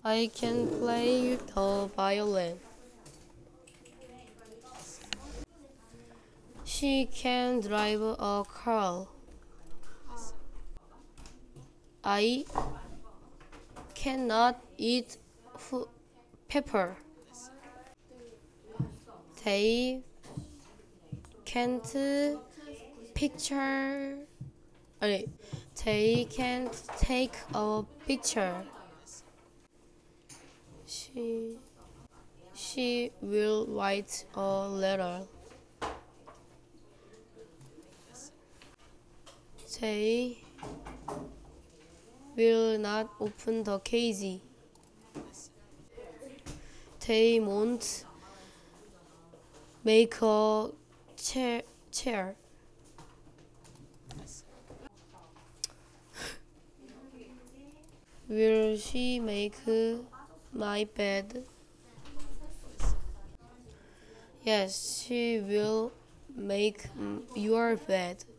I can play the violin. She can drive a car. I cannot eat pepper. They can't picture. 아니, they can't take a picture. She she will write a letter. They will not open the cage. They won't make a chair. Will she make my bed? Yes, she will make your bed.